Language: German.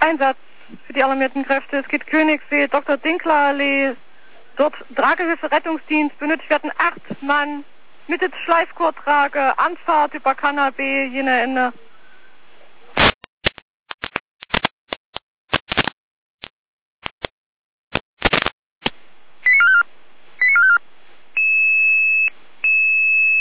Einsatz für die alarmierten Kräfte. Es geht Königssee, Dr. Dinkler Allee, dort Tragehilfe, Rettungsdienst, benötigt werden 8 Mann, mittels Schleifgurttrage, Anfahrt über Kanal B, jene Ende.